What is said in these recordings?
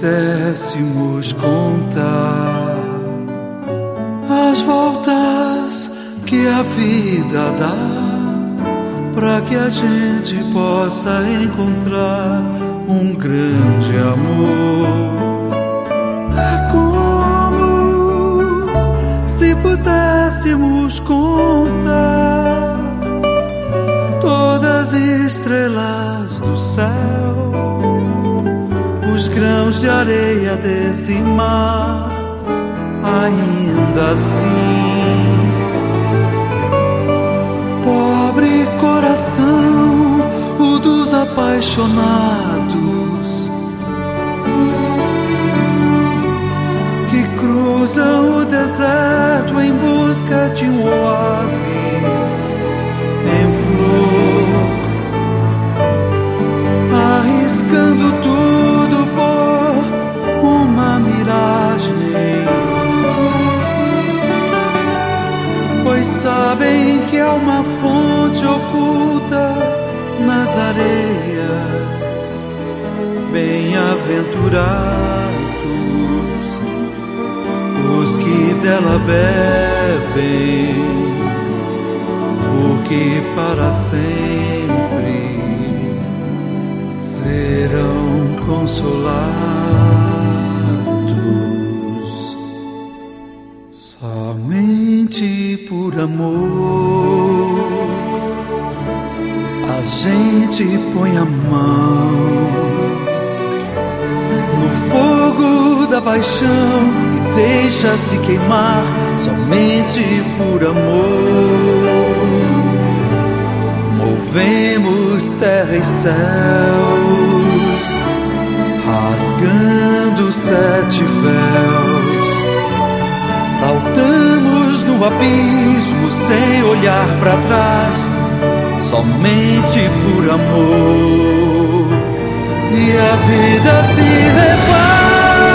pudéssemos contar as voltas que a vida dá, para que a gente possa encontrar um grande amor. É como se pudéssemos contar todas as estrelas do céu, os grãos de areia desse mar. Ainda assim, pobre coração, o dos apaixonados, que cruzam o deserto em busca de um oásis em flor, arriscando tudo por uma miragem, pois sabem que há uma fonte oculta nas areias. Bem-aventurados os que dela bebem, porque para sempre serão consolados. Somente por amor a gente põe a mão no fogo da paixão e deixa-se queimar. Somente por amor movemos terra e céus, rasgando 7 véus, saltamos no abismo sem olhar para trás. Somente por amor, e a vida se refaz.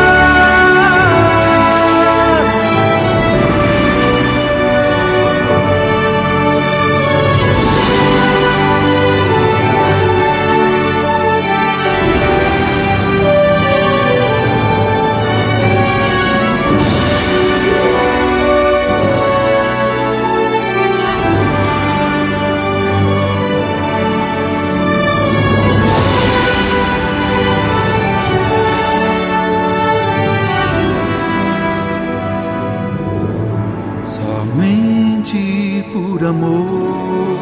Somente por amor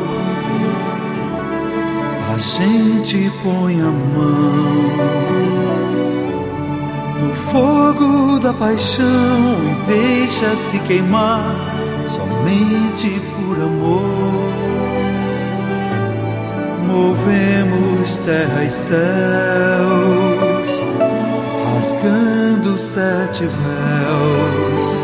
a gente põe a mão no fogo da paixão e deixa-se queimar. Somente por amor movemos terra e céus, rasgando 7 véus,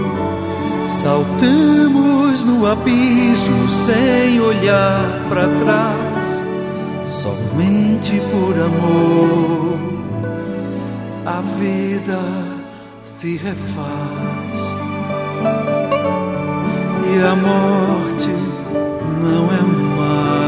saltamos no abismo sem olhar para trás. Somente por amor a vida se refaz, e a morte não é mais.